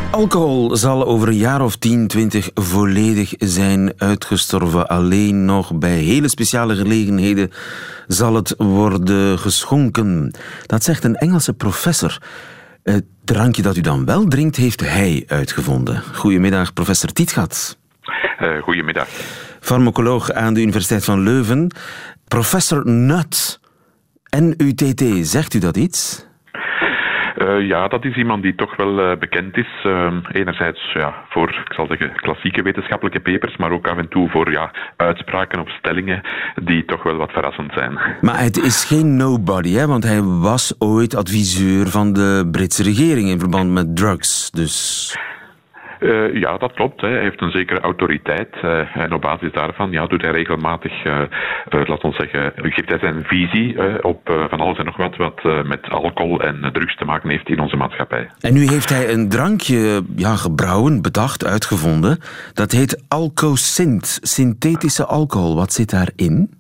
Alcohol zal over een jaar of 10, 20 volledig zijn uitgestorven. Alleen nog bij hele speciale gelegenheden zal het worden geschonken. Dat zegt een Engelse professor. Het drankje dat u dan wel drinkt, heeft hij uitgevonden. Goedemiddag, professor Tietgat. Goedemiddag. Farmacoloog aan de Universiteit van Leuven. Professor Nut, NUTT, zegt u dat iets? Ja, dat is iemand die toch wel bekend is. Enerzijds voor, ik zal zeggen, klassieke wetenschappelijke papers, maar ook af en toe voor uitspraken of stellingen die toch wel wat verrassend zijn. Maar het is geen nobody, hè? Want hij was ooit adviseur van de Britse regering in verband met drugs, dus... Ja, dat klopt. Hè. Hij heeft een zekere autoriteit en op basis daarvan doet hij regelmatig, laten we zeggen, geeft hij zijn visie op van alles en nog wat met alcohol en drugs te maken heeft in onze maatschappij. En nu heeft hij een drankje gebrouwen, bedacht, uitgevonden. Dat heet Alcosint, synthetische alcohol. Wat zit daarin?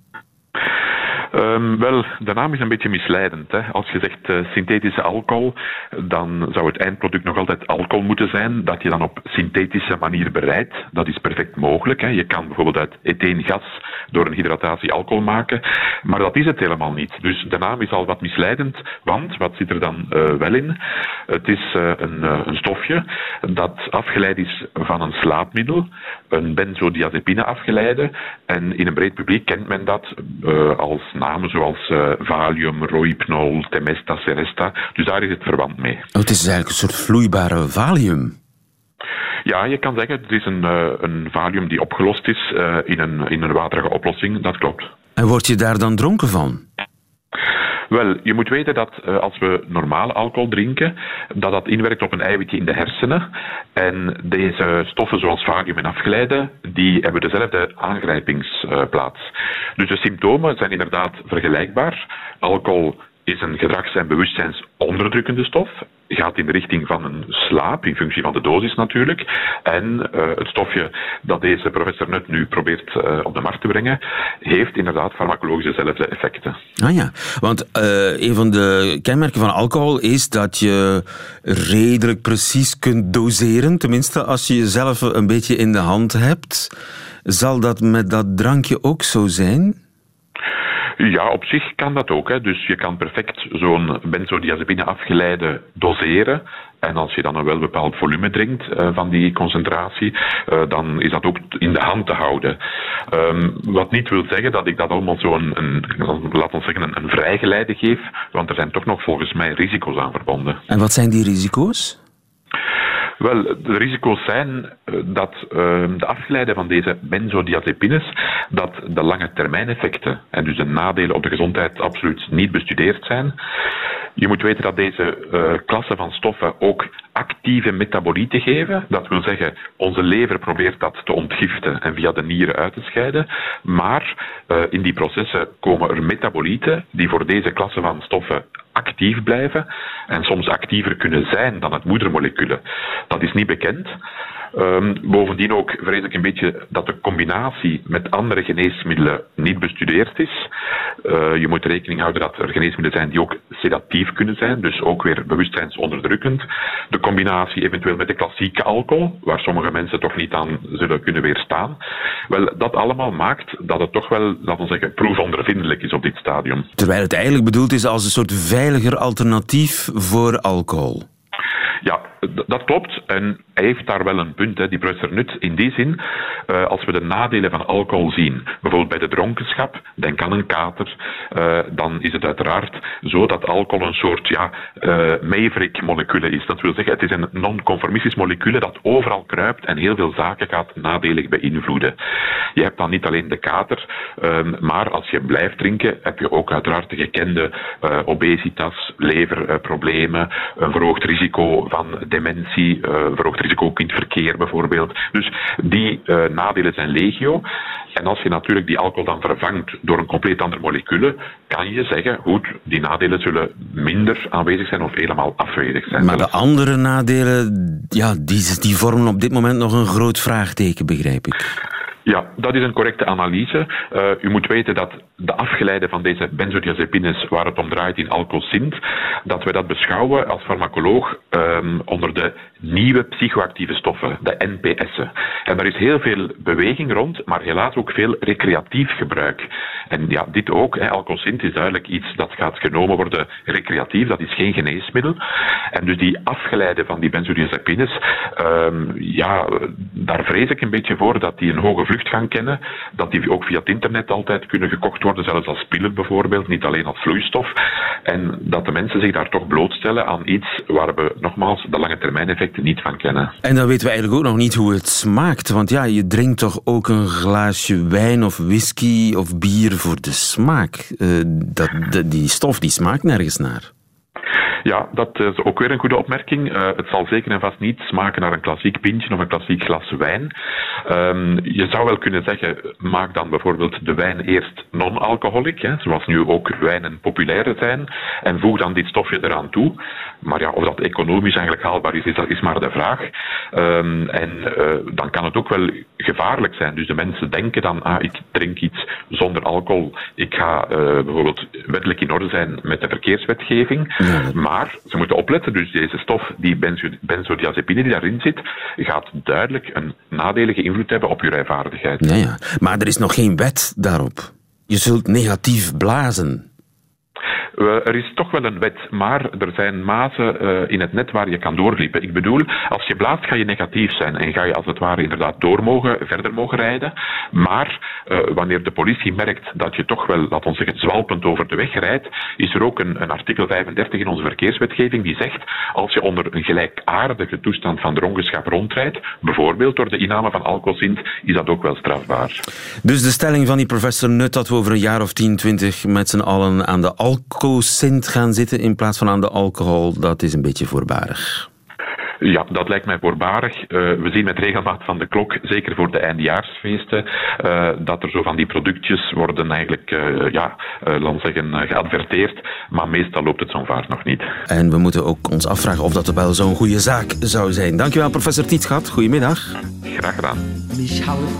Wel, de naam is een beetje misleidend. Hè. Als je zegt synthetische alcohol, dan zou het eindproduct nog altijd alcohol moeten zijn, dat je dan op synthetische manier bereidt. Dat is perfect mogelijk. Hè. Je kan bijvoorbeeld uit etheengas door een hydratatie alcohol maken, maar dat is het helemaal niet. Dus de naam is al wat misleidend, want wat zit er dan wel in? Het is een stofje dat afgeleid is van een slaapmiddel, een benzodiazepine afgeleide, en in een breed publiek kent men dat als namen zoals Valium, Rohypnol, Temesta, Seresta. Dus daar is het verband mee. Oh, het is eigenlijk een soort vloeibare Valium. Ja, je kan zeggen, het is een Valium die opgelost is in een waterige oplossing. Dat klopt. En word je daar dan dronken van? Wel, je moet weten dat als we normale alcohol drinken, dat inwerkt op een eiwitje in de hersenen. En deze stoffen zoals valium en afgeleide, die hebben dezelfde aangrijpingsplaats. Dus de symptomen zijn inderdaad vergelijkbaar. Alcohol is een gedrags- en bewustzijnsonderdrukkende stof. Gaat in de richting van een slaap, in functie van de dosis natuurlijk. En het stofje dat deze professor Nut nu probeert op de markt te brengen, heeft inderdaad farmacologisch dezelfde effecten. Ah ja, want een van de kenmerken van alcohol is dat je redelijk precies kunt doseren. Tenminste, als je jezelf een beetje in de hand hebt. Zal dat met dat drankje ook zo zijn? Ja, op zich kan dat ook. Hè. Dus je kan perfect zo'n benzodiazepine afgeleide doseren. En als je dan een welbepaald volume drinkt van die concentratie, dan is dat ook in de hand te houden. Wat niet wil zeggen dat ik dat allemaal laten we zeggen, een vrijgeleide geef, want er zijn toch nog volgens mij risico's aan verbonden. En wat zijn die risico's? Wel, de risico's zijn dat de afgeleide van deze benzodiazepines, dat de lange termijn effecten en dus de nadelen op de gezondheid absoluut niet bestudeerd zijn. Je moet weten dat deze klasse van stoffen ook actieve metabolieten geven. Dat wil zeggen, onze lever probeert dat te ontgiften en via de nieren uit te scheiden. Maar in die processen komen er metabolieten die voor deze klasse van stoffen actief blijven en soms actiever kunnen zijn dan het moedermoleculen. Dat is niet bekend. Bovendien ook vrees ik een beetje dat de combinatie met andere geneesmiddelen niet bestudeerd is. Je moet rekening houden dat er geneesmiddelen zijn die ook sedatief kunnen zijn, dus ook weer bewustzijnsonderdrukkend. De combinatie eventueel met de klassieke alcohol, waar sommige mensen toch niet aan zullen kunnen weerstaan. Wel, dat allemaal maakt dat het toch wel, laten we zeggen, proefondervindelijk is op dit stadium. Terwijl het eigenlijk bedoeld is als een soort veiliger alternatief voor alcohol. Ja, dat klopt. En hij heeft daar wel een punt, hè, die professor Nut. In die zin, als we de nadelen van alcohol zien, bijvoorbeeld bij de dronkenschap, denk aan een kater, dan is het uiteraard zo dat alcohol een soort maverick-molecule is. Dat wil zeggen, het is een non-conformistisch molecule dat overal kruipt en heel veel zaken gaat nadelig beïnvloeden. Je hebt dan niet alleen de kater, maar als je blijft drinken, heb je ook uiteraard de gekende obesitas, leverproblemen, een verhoogd risico van dementie, verhoogd risico ook in het verkeer bijvoorbeeld. Dus die nadelen zijn legio. En als je natuurlijk die alcohol dan vervangt door een compleet andere molecule, kan je zeggen, goed, die nadelen zullen minder aanwezig zijn of helemaal afwezig zijn. Maar de andere nadelen, die vormen op dit moment nog een groot vraagteken, begrijp ik. Ja, dat is een correcte analyse. U moet weten dat de afgeleiden van deze benzodiazepines, waar het om draait in Alcosint, dat we dat beschouwen als farmacoloog onder de nieuwe psychoactieve stoffen, de NPS'en. En daar is heel veel beweging rond, maar helaas ook veel recreatief gebruik. En ja, dit ook. Alcosint is duidelijk iets dat gaat genomen worden recreatief, dat is geen geneesmiddel. En dus die afgeleiden van die benzodiazepines, daar vrees ik een beetje voor dat die een hoge vluchtgang kennen, dat die ook via het internet altijd kunnen gekocht worden, zelfs als pillen bijvoorbeeld, niet alleen als vloeistof. En dat de mensen zich daar toch blootstellen aan iets waar we nogmaals de lange termijn effecten niet van kennen. En dan weten we eigenlijk ook nog niet hoe het smaakt, want ja, je drinkt toch ook een glaasje wijn of whisky of bier voor de smaak. Die stof die smaakt nergens naar. Ja, dat is ook weer een goede opmerking. Het zal zeker en vast niet smaken naar een klassiek pintje of een klassiek glas wijn. Je zou wel kunnen zeggen, maak dan bijvoorbeeld de wijn eerst non-alcoholic, zoals nu ook wijnen populair zijn, en voeg dan dit stofje eraan toe. Maar ja, of dat economisch eigenlijk haalbaar is, dat is maar de vraag. Dan kan het ook wel gevaarlijk zijn. Dus de mensen denken dan, ik drink iets zonder alcohol. Ik ga bijvoorbeeld wettelijk in orde zijn met de verkeerswetgeving. Ja. Maar ze moeten opletten, dus deze stof, die benzodiazepine die daarin zit, gaat duidelijk een nadelige invloed hebben op je rijvaardigheid. Ja. Maar er is nog geen wet daarop. Je zult negatief blazen. Er is toch wel een wet, maar er zijn mazen in het net waar je kan doorglippen. Ik bedoel, als je blaast ga je negatief zijn en ga je als het ware inderdaad verder mogen rijden. Maar wanneer de politie merkt dat je toch wel, laten we zeggen, zwalpend over de weg rijdt, is er ook een artikel 35 in onze verkeerswetgeving die zegt, als je onder een gelijkaardige toestand van dronkenschap rondrijdt, bijvoorbeeld door de inname van Alcosint, is dat ook wel strafbaar. Dus de stelling van die professor Nut dat we over een jaar of 10, 20 met z'n allen aan de Alcosint gaan zitten in plaats van aan de alcohol, dat is een beetje voorbarig. Ja, dat lijkt mij voorbarig. We zien met regelmaat van de klok, zeker voor de eindejaarsfeesten, dat er zo van die productjes worden eigenlijk, geadverteerd. Maar meestal loopt het zo'n vaart nog niet. En we moeten ook ons afvragen of dat wel zo'n goede zaak zou zijn. Dankjewel, professor Tietgat. Goedemiddag. Graag gedaan.